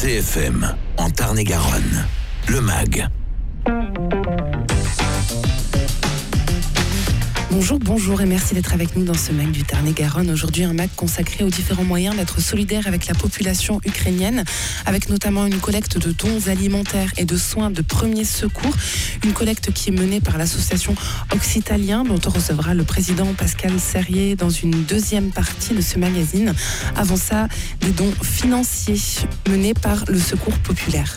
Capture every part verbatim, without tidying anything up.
C F M, en Tarn-et-Garonne, le M A G. Bonjour, bonjour et merci d'être avec nous dans ce M A G du Tarn-et-Garonne. Aujourd'hui, un M A G consacré aux différents moyens d'être solidaire avec la population ukrainienne, avec notamment une collecte de dons alimentaires et de soins de premiers secours. Une collecte qui est menée par l'association Occitalien, dont on recevra le président Pascal Serrier dans une deuxième partie de ce magazine. Avant ça, des dons financiers menés par le Secours populaire.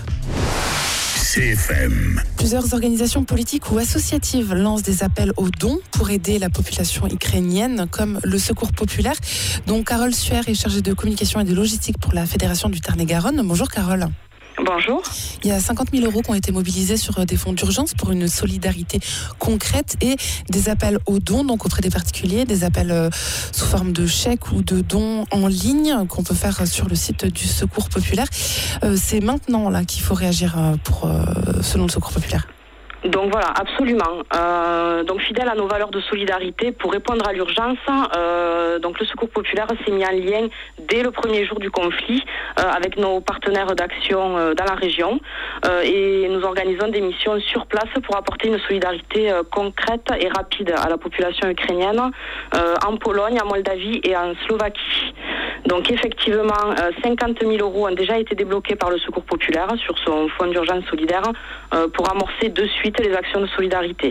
C F M. Plusieurs organisations politiques ou associatives lancent des appels aux dons pour aider la population ukrainienne, comme le Secours populaire, dont Carole Suer est chargée de communication et de logistique pour la Fédération du Tarn-et-Garonne. Bonjour Carole. Bonjour. Il y a cinquante mille euros qui ont été mobilisés sur des fonds d'urgence pour une solidarité concrète et des appels aux dons, donc auprès des particuliers, des appels euh, sous forme de chèques ou de dons en ligne qu'on peut faire sur le site du Secours populaire. Euh, c'est maintenant là qu'il faut réagir pour, euh, selon le Secours populaire. Donc voilà, absolument. Euh, donc fidèle à nos valeurs de solidarité, pour répondre à l'urgence, euh, donc le Secours populaire s'est mis en lien dès le premier jour du conflit euh, avec nos partenaires d'action euh, dans la région euh, et nous organisons des missions sur place pour apporter une solidarité euh, concrète et rapide à la population ukrainienne euh, en Pologne, en Moldavie et en Slovaquie. Donc effectivement, euh, cinquante mille euros ont déjà été débloqués par le Secours populaire sur son fonds d'urgence solidaire euh, pour amorcer de suite les actions de solidarité.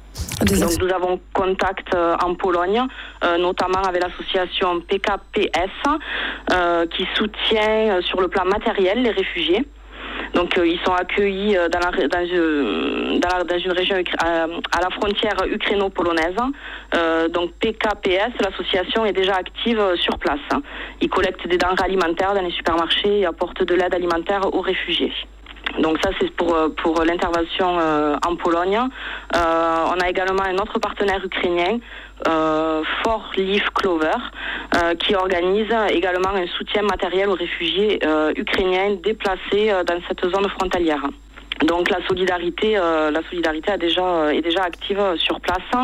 Des Donc nous avons contact euh, en Pologne, euh, notamment avec l'association P K P S, euh, qui soutient euh, sur le plan matériel les réfugiés. Donc euh, ils sont accueillis euh, dans, la, dans, euh, dans, la, dans une région euh, à la frontière ukraino-polonaise. Euh, donc P K P S, l'association est déjà active euh, sur place. Ils collectent des denrées alimentaires dans les supermarchés et apportent de l'aide alimentaire aux réfugiés. Donc ça c'est pour pour l'intervention euh, en Pologne. Euh, on a également un autre partenaire ukrainien, euh, Four Leaf Clover, euh, qui organise également un soutien matériel aux réfugiés euh, ukrainiens déplacés euh, dans cette zone frontalière. Donc la solidarité, euh, la solidarité a déjà, euh, est déjà active sur place.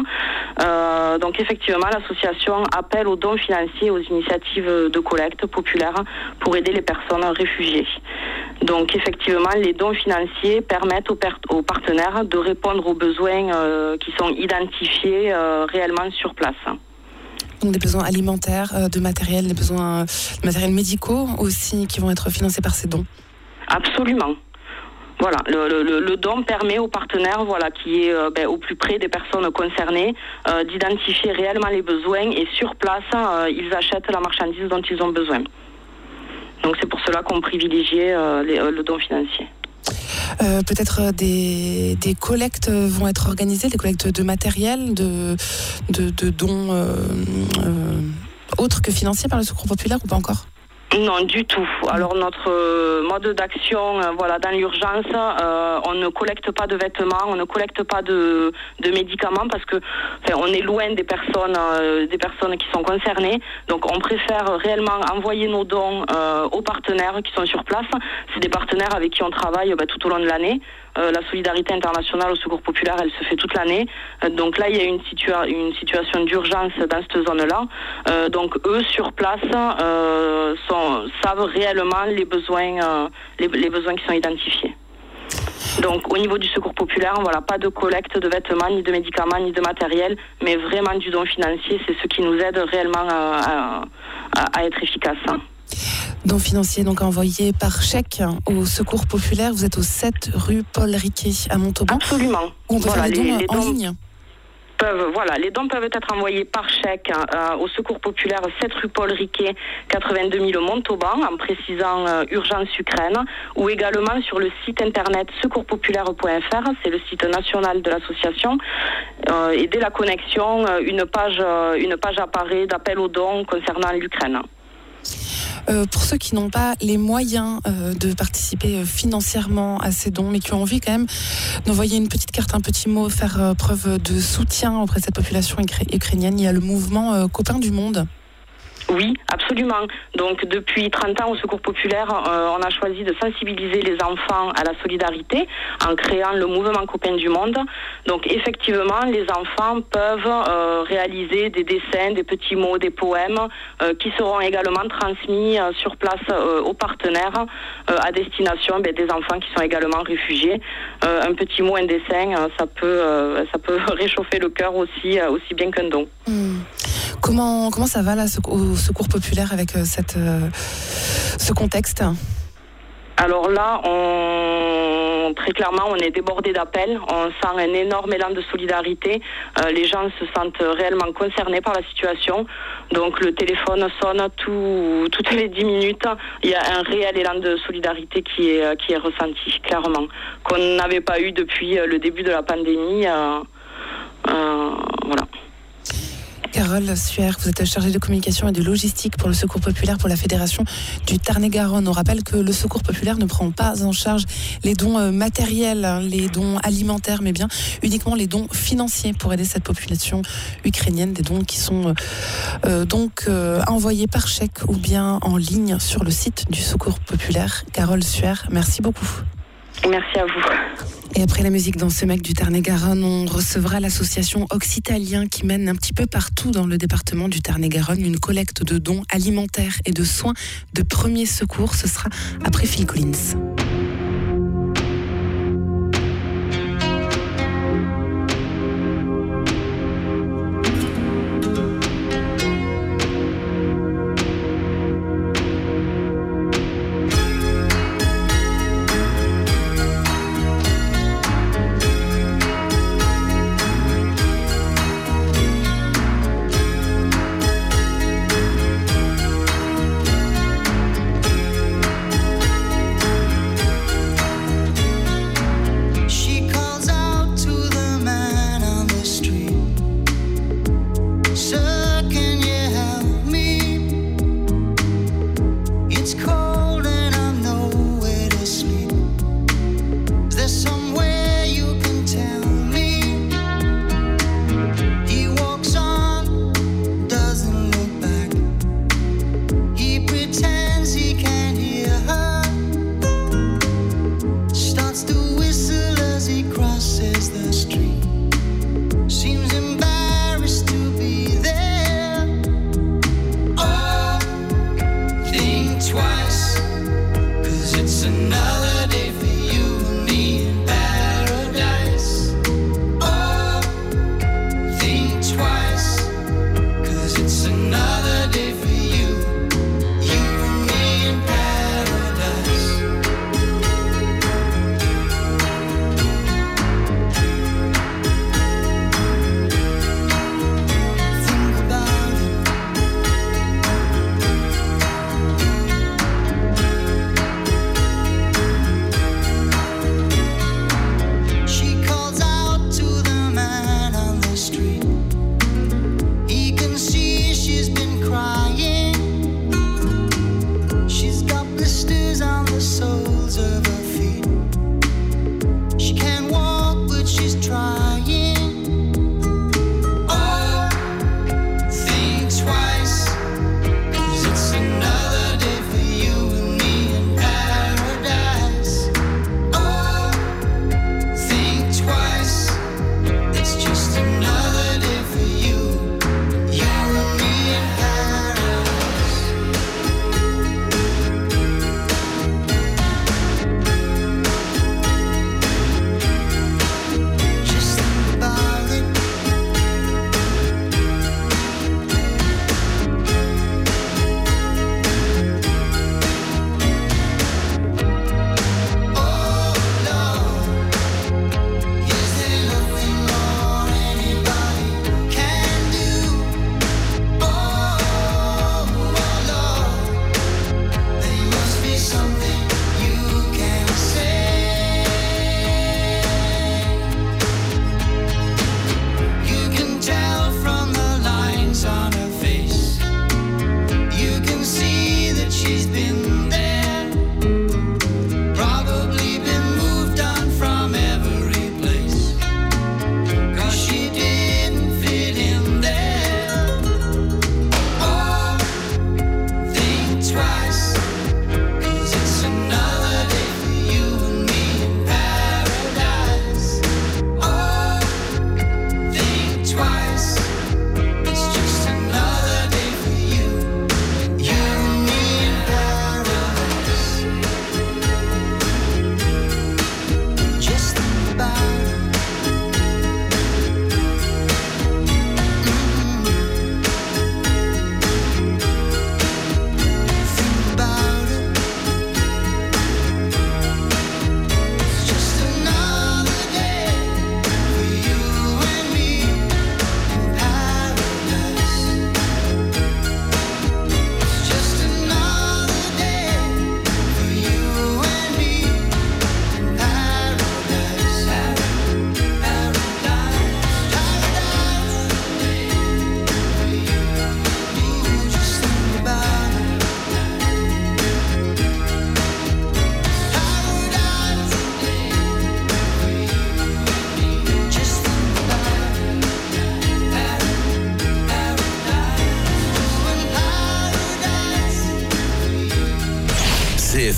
Euh, donc effectivement, l'association appelle aux dons financiers et aux initiatives de collecte populaire pour aider les personnes réfugiées. Donc effectivement, les dons financiers permettent aux, per- aux partenaires de répondre aux besoins euh, qui sont identifiés euh, réellement sur place. Donc des besoins alimentaires, euh, de matériel, des besoins de matériels médicaux aussi qui vont être financés par ces dons. Absolument. Voilà, le, le, le don permet aux partenaires, voilà, qui est euh, ben, au plus près des personnes concernées, euh, d'identifier réellement les besoins et sur place, euh, ils achètent la marchandise dont ils ont besoin. Donc c'est pour cela qu'on privilégie euh, les, euh, le don financier. Euh, peut-être des, des collectes vont être organisées, des collectes de matériel, de, de, de dons euh, euh, autres que financiers par le Secours populaire ou pas encore ? Non, du tout. Alors notre euh, mode d'action, euh, voilà, dans l'urgence, euh, on ne collecte pas de vêtements, on ne collecte pas de, de médicaments parce que, enfin, on est loin des personnes, euh, des personnes qui sont concernées. Donc, on préfère réellement envoyer nos dons euh, aux partenaires qui sont sur place. C'est des partenaires avec qui on travaille bah, tout au long de l'année. Euh, la solidarité internationale au Secours populaire, elle se fait toute l'année. Euh, donc là, il y a une, situa- une situation d'urgence dans cette zone-là. Euh, donc eux, sur place, euh, sont, savent réellement les besoins, euh, les, les besoins qui sont identifiés. Donc au niveau du Secours populaire, voilà, pas de collecte de vêtements, ni de médicaments, ni de matériel, mais vraiment du don financier. C'est ce qui nous aide réellement à, à, à être efficace. Don financier donc envoyé par chèque au Secours populaire. Vous êtes au sept rue Paul Riquet à Montauban. Absolument. On peut voilà, faire des dons les, les en dons ligne. Peuvent, voilà, les dons peuvent être envoyés par chèque euh, au Secours populaire sept rue Paul Riquet, quatre-vingt-deux mille Montauban, en précisant euh, urgence Ukraine, ou également sur le site internet secours populaire point f r, c'est le site national de l'association. Euh, et dès la connexion, euh, une page, euh, une page apparaît d'appel aux dons concernant l'Ukraine. Euh, pour ceux qui n'ont pas les moyens euh, de participer euh, financièrement à ces dons, mais qui ont envie quand même d'envoyer une petite carte, un petit mot, faire euh, preuve de soutien auprès de cette population ukra- ukrainienne, il y a le mouvement euh, Copains du Monde. Oui, absolument. Donc depuis trente ans au Secours populaire, euh, on a choisi de sensibiliser les enfants à la solidarité en créant le mouvement Copains du Monde. Donc effectivement, les enfants peuvent euh, réaliser des dessins, des petits mots, des poèmes euh, qui seront également transmis euh, sur place euh, aux partenaires euh, à destination ben, des enfants qui sont également réfugiés. Euh, un petit mot, un dessin, euh, ça peut euh, ça peut réchauffer le cœur aussi euh, aussi bien qu'un don. Mmh. Comment comment ça va là au Secours populaire avec euh, cette euh, ce contexte? Alors là, on, très clairement, on est débordé d'appels. On sent un énorme élan de solidarité. Euh, les gens se sentent réellement concernés par la situation. Donc le téléphone sonne tout, toutes les dix minutes. Il y a un réel élan de solidarité qui est, qui est ressenti, clairement, qu'on n'avait pas eu depuis le début de la pandémie. Euh, euh, voilà. Carole Suer, vous êtes chargée de communication et de logistique pour le Secours populaire pour la Fédération du Tarn-et-Garonne. On rappelle que le Secours populaire ne prend pas en charge les dons matériels, les dons alimentaires, mais bien uniquement les dons financiers pour aider cette population ukrainienne. Des dons qui sont euh, donc euh, envoyés par chèque ou bien en ligne sur le site du Secours populaire. Carole Suer, merci beaucoup. Merci à vous. Et après la musique dans ce mec du Tarn-et-Garonne, on recevra l'association Occitalien qui mène un petit peu partout dans le département du Tarn-et-Garonne une collecte de dons alimentaires et de soins de premiers secours. Ce sera après Phil Collins.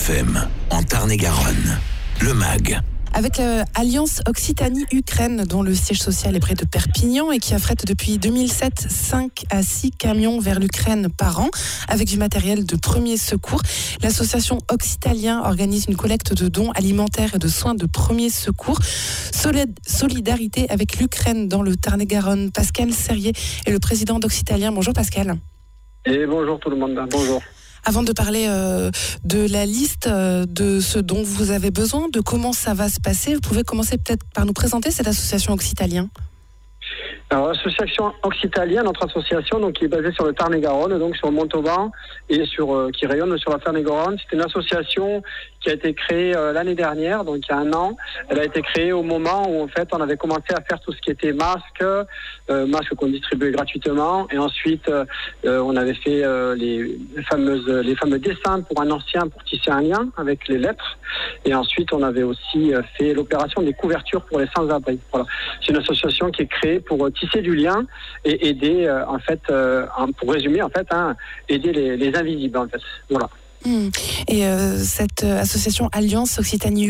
F M, en Tarn-et-Garonne. Le M A G. Avec l'Alliance Occitanie-Ukraine, dont le siège social est près de Perpignan et qui affrète depuis deux mille sept cinq à six camions vers l'Ukraine par an avec du matériel de premier secours. L'association Occitalien organise une collecte de dons alimentaires et de soins de premier secours. Solid- solidarité avec l'Ukraine dans le Tarn-et-Garonne. Pascal Serrier est le président d'Occitalien. Bonjour Pascal. Et bonjour tout le monde. Bonjour. Avant de parler euh, de la liste euh, de ce dont vous avez besoin, de comment ça va se passer, vous pouvez commencer peut-être par nous présenter cette association Occitalien. Alors, l'association Occitalien, notre association, donc, qui est basée sur le Tarn-et-Garonne, donc sur Montauban, et sur, euh, qui rayonne sur la Tarn-et-Garonne. C'est une association qui a été créée euh, l'année dernière, donc il y a un an. Elle a été créée au moment où, en fait, on avait commencé à faire tout ce qui était masques, euh, masques qu'on distribuait gratuitement, et ensuite, euh, on avait fait euh, les, fameuses, les fameux dessins pour un ancien, pour tisser un lien avec les lettres, et ensuite, on avait aussi fait l'opération des couvertures pour les sans-abri. Voilà. C'est une association qui est créée pour tisser du lien et aider, euh, en fait, euh, pour résumer, en fait, hein, aider les, les invisibles, en fait. Voilà. Mmh. Et euh, cette association Alliance Occitanie-Ukraine ?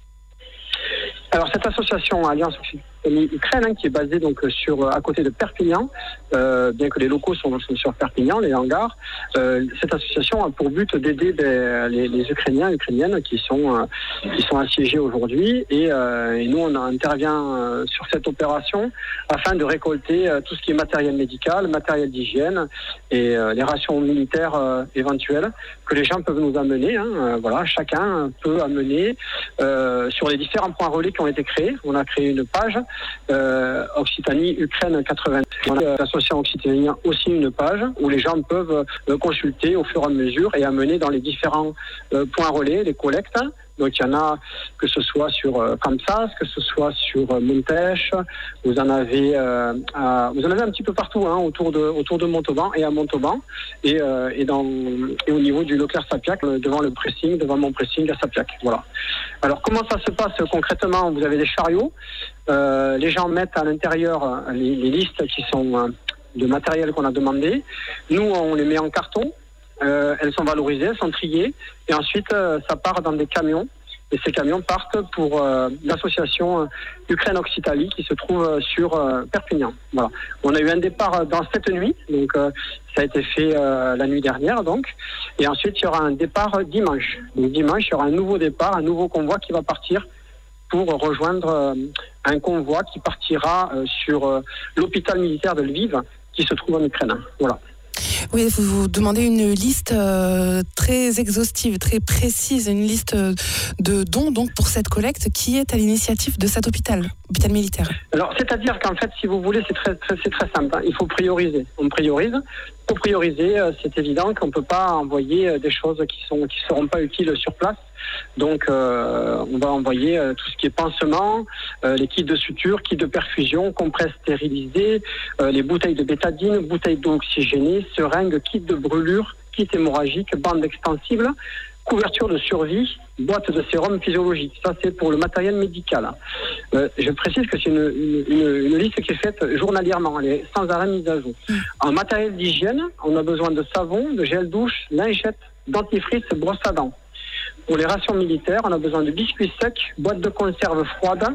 Alors, cette association Alliance Occitanie-Ukraine, hein, qui est basée donc sur, à côté de Perpignan, euh, bien que les locaux sont, sont sur Perpignan, les hangars, euh, cette association a pour but d'aider des, les, les Ukrainiens et Ukrainiennes qui sont, euh, qui sont assiégés aujourd'hui. Et, euh, et nous, on intervient euh, sur cette opération afin de récolter euh, tout ce qui est matériel médical, matériel d'hygiène et euh, les rations militaires euh, éventuelles que les gens peuvent nous amener. Hein, euh, voilà, chacun peut amener euh, sur les différents points relais qui ont été créés. On a créé une page euh, Occitanie-Ukraine quatre-vingts. On a l'association Occitanie aussi une page où les gens peuvent euh, consulter au fur et à mesure et amener dans les différents euh, points relais les collectes. Donc il y en a, que ce soit sur euh, Kamsas, que ce soit sur euh, Montèche, vous en avez, euh, à, vous en avez un petit peu partout hein, autour de autour de Montauban et à Montauban et euh, et dans et au niveau du Leclerc-Sapiac devant le pressing, devant mon pressing à Sapiac. Voilà. Alors comment ça se passe concrètement ? Vous avez des chariots, euh, les gens mettent à l'intérieur les, les listes qui sont euh, de matériel qu'on a demandé. Nous on les met en carton. Euh, elles sont valorisées, elles sont triées et ensuite euh, ça part dans des camions et ces camions partent pour euh, l'association euh, Ukraine-Occitanie qui se trouve euh, sur euh, Perpignan. Voilà. On a eu un départ dans cette nuit, donc euh, ça a été fait euh, la nuit dernière donc, et ensuite il y aura un départ dimanche. Donc dimanche il y aura un nouveau départ, un nouveau convoi qui va partir pour rejoindre euh, un convoi qui partira euh, sur euh, l'hôpital militaire de Lviv qui se trouve en Ukraine. Voilà. Oui, vous vous demandez une liste euh, très exhaustive, très précise, une liste de dons donc pour cette collecte qui est à l'initiative de cet hôpital, hôpital militaire. Alors, c'est-à-dire qu'en fait, si vous voulez, c'est très, très, c'est très simple. Hein. Il faut prioriser. On priorise. Pour prioriser, euh, c'est évident qu'on ne peut pas envoyer des choses qui sont qui seront pas utiles sur place. Donc, euh, on va envoyer euh, tout ce qui est pansement, euh, les kits de suture, kits de perfusion, compresses stérilisées, euh, les bouteilles de bétadine, bouteilles d'eau oxygénée, seringues, kits de brûlure, kits hémorragiques, bandes extensibles, couverture de survie, boîte de sérum physiologique. Ça, c'est pour le matériel médical. Euh, je précise que c'est une, une, une, une liste qui est faite journalièrement. Elle est sans arrêt mise à jour. En matériel d'hygiène, on a besoin de savon, de gel douche, lingettes, dentifrice, brosse à dents. Pour les rations militaires, on a besoin de biscuits secs, boîtes de conserve froides,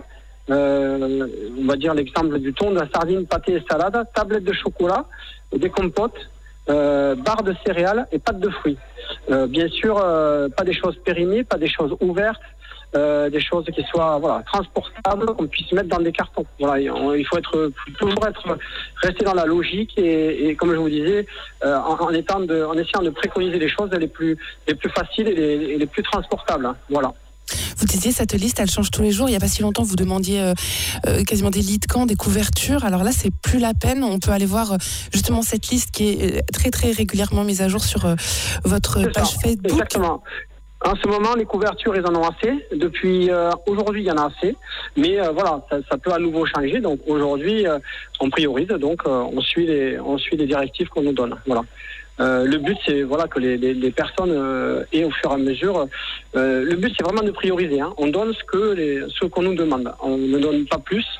euh, on va dire l'exemple du thon, de la sardine, pâté et salade, tablettes de chocolat, des compotes, euh, barres de céréales et pâtes de fruits. Euh, bien sûr, euh, pas des choses périmées, pas des choses ouvertes, euh, des choses qui soient voilà, transportables, qu'on puisse mettre dans des cartons. Voilà, on, il faut être toujours être rester dans la logique et, et comme je vous disais, euh, en, en étant de, en essayant de préconiser les choses les plus les plus faciles et les, et les plus transportables. Hein, voilà. Vous disiez, cette liste, elle change tous les jours. Il n'y a pas si longtemps, vous demandiez euh, euh, quasiment des lits de camp, des couvertures. Alors là, c'est plus la peine. On peut aller voir euh, justement cette liste qui est très, très régulièrement mise à jour sur euh, votre c'est page ça, Facebook. Exactement. En ce moment, les couvertures, ils en ont assez. Depuis euh, aujourd'hui, il y en a assez. Mais euh, voilà, ça, ça peut à nouveau changer. Donc aujourd'hui, euh, on priorise. Donc euh, on suit les, on suit les directives qu'on nous donne. Voilà. Euh, le but, c'est voilà que les, les, les personnes euh, aient au fur et à mesure. Euh, le but, c'est vraiment de prioriser. Hein. On donne ce que les, ce qu'on nous demande. On ne donne pas plus.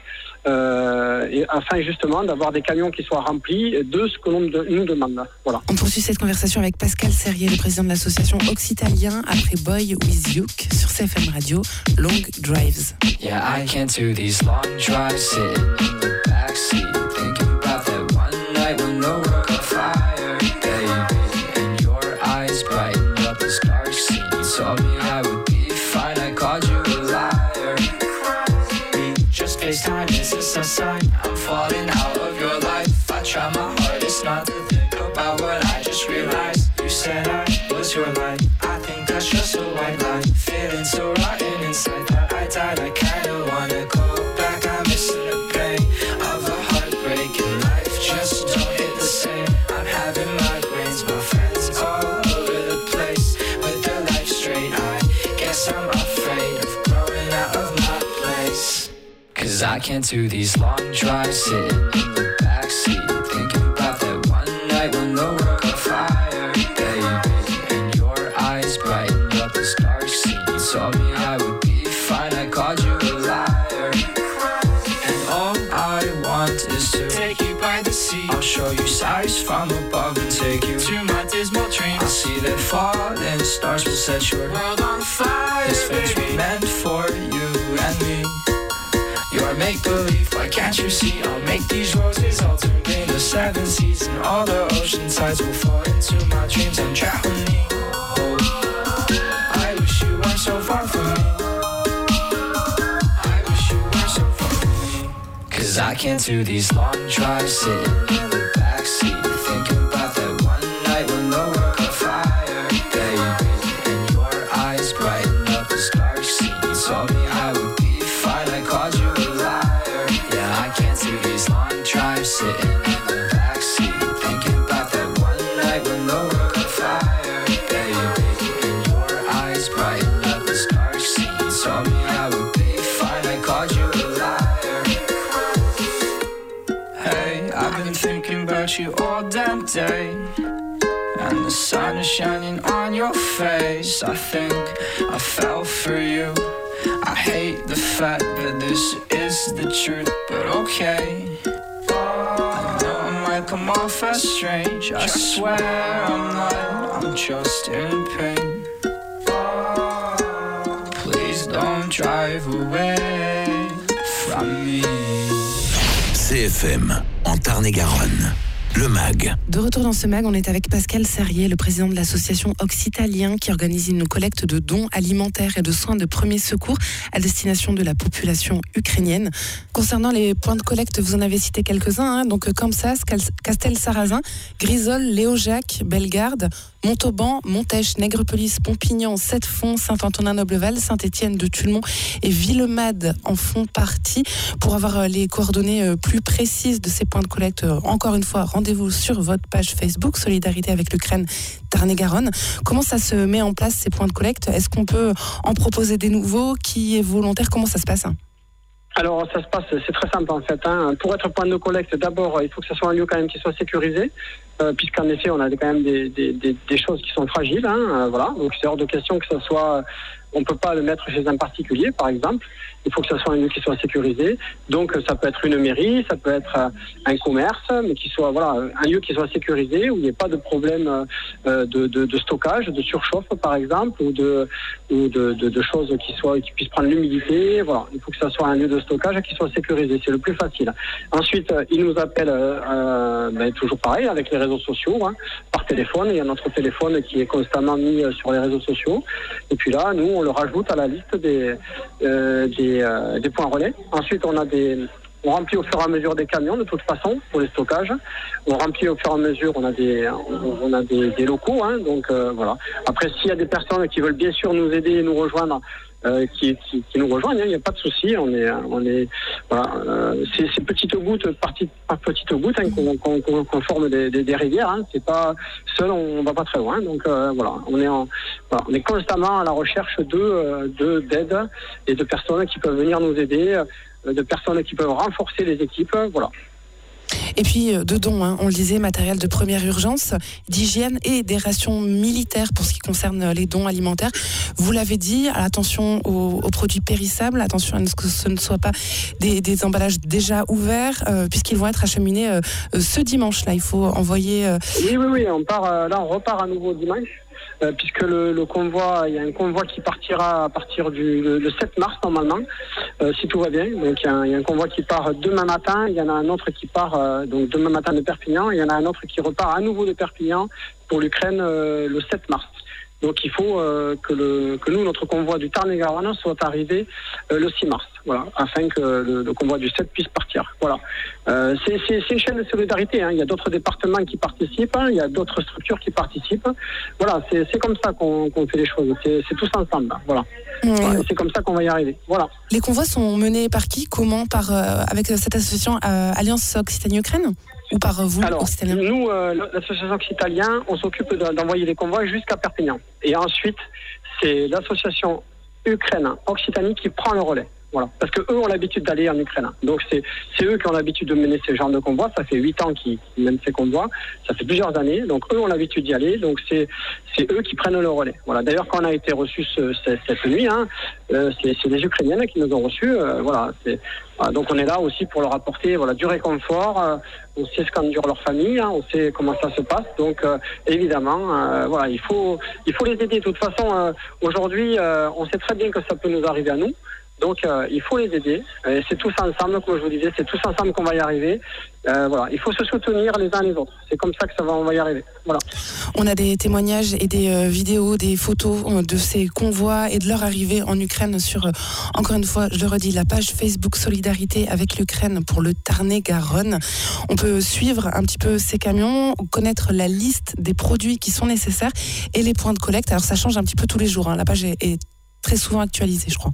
euh, et afin justement d'avoir des camions qui soient remplis de ce que l'on de, nous demande. Voilà. On poursuit cette conversation avec Pascal Serrier, le président de l'association Occitalien, après Boy With Youk sur C F M Radio, Long Drives. Yeah, I can't do these long drives, sitting in the backseat, thinking about that one night when the world got fire, baby, and your eyes brightened up this dark scene. You told me I would be fine, I called you a liar. We just FaceTime, is this a sign? I'm falling out of your life. I try my hardest not to think about what I just realized. You said I was your light. I think that's just a white lie. Feeling so rotten inside that I died. I kinda wanna go back. I'm missing the pain of a heartbreaking life. Just don't hit the same. I'm having migraines, my friends all over the place with their life straight. I guess I'm afraid of growing out of my place. Cause I can't do these long drives, sitting in the backseat, thinking about that one night when the world got fire, baby, and your eyes brightened up this dark scene. You told me I would be fine, I called you a liar. And all I want is to take you by the sea. I'll show you sights from above and take you to my dismal dreams. I'll see that falling stars will set your world on fire. This face was meant for you and me. You're make-believe, why can't you see? I'll make these roses all turn green. The seven seas and all the ocean tides will fall into my dreams and drown me. Oh, I wish you weren't so far from me. I wish you weren't so far from me. Cause I can't do these long drives, sitting in the backseat, thinking about that one night when the world got fire, baby, and your eyes brightened up this dark scene. You told me I would be fine, I called you a liar. Yeah, I can't do these long drives, sitting in the backseat, thinking about that one night when the world got fire, baby, and your eyes brightened up this dark scene. You told me I would be fine, I called you a liar. Hey, I've been thinking about you all damn day, and the sun is shining on your face. I think I fell for you. I hate the fact that this is the truth, but okay. I know I might come off as strange. I swear I'm not, I'm just in pain. Please don't drive away from me. C F M, en Tarn-et-Garonne. Le MAG. De retour dans ce MAG, on est avec Pascal Serrier, le président de l'association Occitalien, qui organise une collecte de dons alimentaires et de soins de premier secours à destination de la population ukrainienne. Concernant les points de collecte, vous en avez cité quelques-uns, hein, donc Kamsas, Castel-Sarrazin, Grisol, Léojac, Bellegarde, Montauban, Montèche, Nègrepelisse, Pompignan, Sept-Fonds, Saint-Antonin-Nobleval, Saint-Étienne de Tulmont et Villemade en font partie. Pour avoir les coordonnées plus précises de ces points de collecte, encore une fois, rendez-vous sur votre page Facebook Solidarité avec l'Ukraine Tarn-et-Garonne. Comment ça se met en place, ces points de collecte? Est-ce qu'on peut en proposer des nouveaux? Qui est volontaire? Comment ça se passe? Alors ça se passe, c'est très simple en fait. Hein. Pour être point de collecte, d'abord il faut que ce soit un lieu quand même qui soit sécurisé, euh, puisqu'en effet on a quand même des, des, des, des choses qui sont fragiles. Hein, euh, voilà. Donc c'est hors de question que ce soit, on ne peut pas le mettre chez un particulier par exemple. Il faut que ce soit un lieu qui soit sécurisé. Donc ça peut être une mairie, ça peut être un commerce, mais qui soit voilà un lieu qui soit sécurisé où il n'y ait pas de problème euh, de, de, de stockage, de surchauffe par exemple, ou de ou de, de, de choses qui soient qui puissent prendre l'humidité. Voilà, il faut que ce soit un lieu de stockage qui soit sécurisé. C'est le plus facile. Ensuite, ils nous appellent euh, ben, toujours pareil avec les réseaux sociaux, hein, par téléphone. Il y a notre téléphone qui est constamment mis sur les réseaux sociaux. Et puis là, nous on le rajoute à la liste des euh, des Euh, des points relais. Ensuite, on a des, on remplit au fur et à mesure des camions de toute façon pour les stockages. On remplit au fur et à mesure. On a des, on, on a des, des locaux. Hein, donc euh, voilà. Après, s'il y a des personnes qui veulent bien sûr nous aider et nous rejoindre, euh, qui, qui, qui nous rejoignent, il hein, n'y a pas de souci. On est, on est, voilà. Euh, c'est ces petites gouttes, partie par petites gouttes, hein, qu'on, qu'on, qu'on, qu'on forme des, des, des rivières. Hein. C'est pas seul, on va pas très loin. Donc euh, voilà, on est en, voilà, on est constamment à la recherche de, de d'aide et de personnes qui peuvent venir nous aider, de personnes qui peuvent renforcer les équipes. Voilà. Et puis euh, de dons, hein, on le disait, matériel de première urgence, d'hygiène et des rations militaires pour ce qui concerne les dons alimentaires. Vous l'avez dit, attention aux, aux produits périssables, attention à ce que ce ne soit pas des, des emballages déjà ouverts, euh, puisqu'ils vont être acheminés euh, ce dimanche. Là, il faut envoyer... Euh... Oui, oui, oui, on part, euh, là on repart à nouveau dimanche. Euh, puisque le, le convoi, il y a un convoi qui partira à partir du le, le sept mars normalement, euh, si tout va bien. Donc il y, a un, il y a un convoi qui part demain matin, il y en a un autre qui part euh, donc demain matin de Perpignan, et il y en a un autre qui repart à nouveau de Perpignan pour l'Ukraine euh, le sept mars. Donc il faut euh, que, le, que nous, notre convoi du Tarn-et-Garonne soit arrivé euh, le six mars, voilà, afin que le, le convoi du sept puisse partir. Voilà. Euh, c'est, c'est, c'est une chaîne de solidarité, hein. Il y a d'autres départements qui participent, hein. Il y a d'autres structures qui participent. Voilà, c'est, c'est comme ça qu'on, qu'on fait les choses, c'est, c'est tous ensemble. Voilà. Mmh. Voilà, c'est comme ça qu'on va y arriver. Voilà. Les convois sont menés par qui? Comment? Par, euh, avec cette association euh, Alliance Occitanie-Ukraine? Ou par vous? Alors, nous, euh, l'association Occitalien, on s'occupe d'envoyer les convois jusqu'à Perpignan. Et ensuite, c'est l'association Ukraine-Occitanie qui prend le relais. Voilà. Parce que eux ont l'habitude d'aller en Ukraine. Donc c'est, c'est eux qui ont l'habitude de mener ce genre de convois. Ça fait huit ans qu'ils mènent ces convois. Ça fait plusieurs années. Donc eux ont l'habitude d'y aller. Donc c'est, c'est eux qui prennent le relais. Voilà. D'ailleurs, quand on a été reçus ce, cette, cette nuit, hein, euh, c'est, c'est des Ukrainiennes qui nous ont reçus. Euh, voilà. C'est, voilà. Donc on est là aussi pour leur apporter voilà, du réconfort. Euh, on sait ce qu'endure leur famille. Hein, on sait comment ça se passe. Donc euh, évidemment, euh, voilà, il faut, il faut les aider. De toute façon, euh, aujourd'hui, euh, on sait très bien que ça peut nous arriver à nous. Donc euh, il faut les aider, et c'est tous ensemble, comme je vous disais, c'est tous ensemble qu'on va y arriver. Euh, voilà, il faut se soutenir les uns les autres. C'est comme ça que ça va, on va y arriver. Voilà. On a des témoignages et des euh, vidéos, des photos euh, de ces convois et de leur arrivée en Ukraine sur, euh, encore une fois, je le redis, la page Facebook Solidarité avec l'Ukraine pour le Tarn-et-Garonne. On peut suivre un petit peu ces camions, connaître la liste des produits qui sont nécessaires et les points de collecte. Alors ça change un petit peu tous les jours, hein. La page est, est très souvent actualisée, je crois.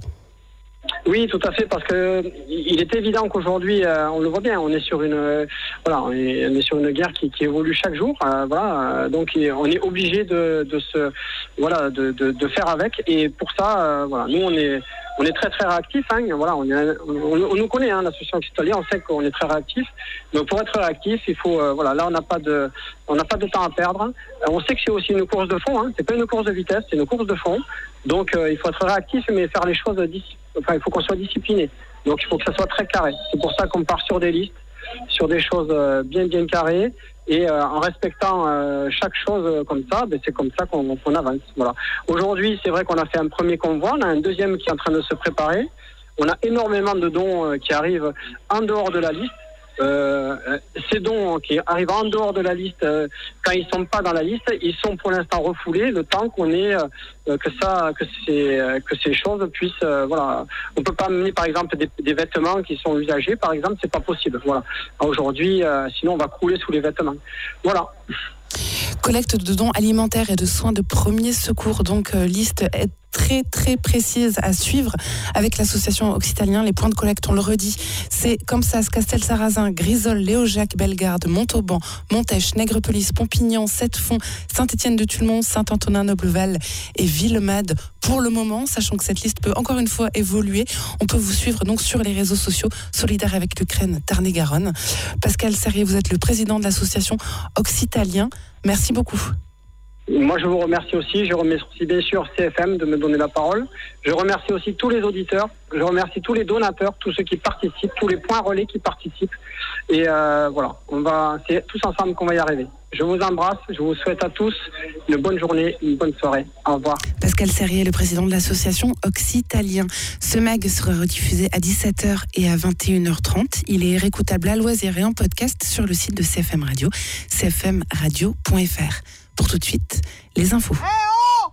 Oui, tout à fait, parce que il est évident qu'aujourd'hui, euh, on le voit bien, on est sur une, euh, voilà, on est, on est sur une guerre qui, qui évolue chaque jour, euh, voilà, euh, donc on est obligé de, de se, voilà, de, de, de faire avec, et pour ça, euh, voilà, nous on est, on est très très réactifs, hein, voilà, on, est, on, on nous connaît, hein, l'association Occitanie, on sait qu'on est très réactifs, donc pour être réactif, il faut, euh, voilà, là on n'a pas de, on n'a pas de temps à perdre, euh, on sait que c'est aussi une course de fond, hein, c'est pas une course de vitesse, c'est une course de fond, donc euh, il faut être réactif, mais faire les choses d'ici. Enfin, il faut qu'on soit discipliné. Donc, il faut que ça soit très carré. C'est pour ça qu'on part sur des listes, sur des choses euh, bien, bien carrées. Et euh, en respectant euh, chaque chose euh, comme ça, ben, c'est comme ça qu'on, qu'on avance. Voilà. Aujourd'hui, c'est vrai qu'on a fait un premier convoi. On a un deuxième qui est en train de se préparer. On a énormément de dons euh, qui arrivent en dehors de la liste. Euh, ces dons qui arrivent en dehors de la liste, euh, quand ils sont pas dans la liste, ils sont pour l'instant refoulés le temps qu'on ait euh, que ça, que ces euh, que ces choses puissent, euh, voilà. On peut pas amener par exemple des, des vêtements qui sont usagés, par exemple, c'est pas possible. Voilà. Aujourd'hui, euh, sinon on va crouler sous les vêtements. Voilà. Collecte de dons alimentaires et de soins de premier secours, donc euh, liste est très très précise à suivre avec l'association Occitalien. Les points de collecte, on le redit, c'est Campsas, Castel-Sarrazin, Grisol, Léojac, Bellegarde, Montauban, Montèche, Nègrepelisse, Pompignan, Sept-Fonds, Saint-Étienne-de-Tulmont, Saint-Antonin, Nobleval et Villemade. Pour le moment, sachant que cette liste peut encore une fois évoluer, on peut vous suivre donc sur les réseaux sociaux Solidaires avec l'Ukraine Tarn-et-Garonne. Pascal Serrier, vous êtes le président de l'association Occitalien. Merci beaucoup. Moi, je vous remercie aussi. Je remercie bien sûr C F M de me donner la parole. Je remercie aussi tous les auditeurs. Je remercie tous les donateurs, tous ceux qui participent, tous les points relais qui participent. Et euh, voilà, on va, c'est tous ensemble qu'on va y arriver. Je vous embrasse. Je vous souhaite à tous une bonne journée, une bonne soirée. Au revoir. Pascal Serrier, le président de l'association Occitalien. Ce mag sera rediffusé à dix-sept heures et à vingt et une heures trente. Il est réécoutable à loisir et en podcast sur le site de C F M Radio, c f m radio point f r. Pour tout de suite, les infos. Hey oh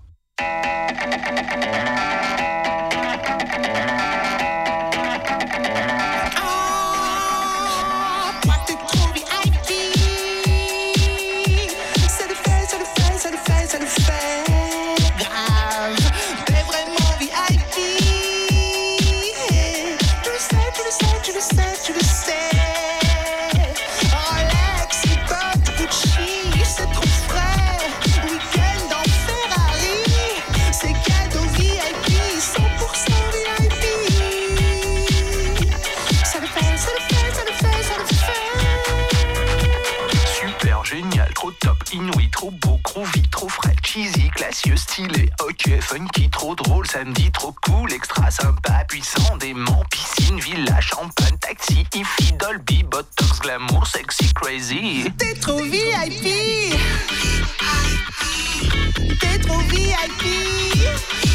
cheesy, classieux, stylé, ok, funky, trop drôle, samedi, trop cool, extra sympa, puissant, dément, piscine, villa, champagne, taxi, Ify, Dolby, Botox, glamour, sexy, crazy. T'es trop V I P. T'es trop V I P.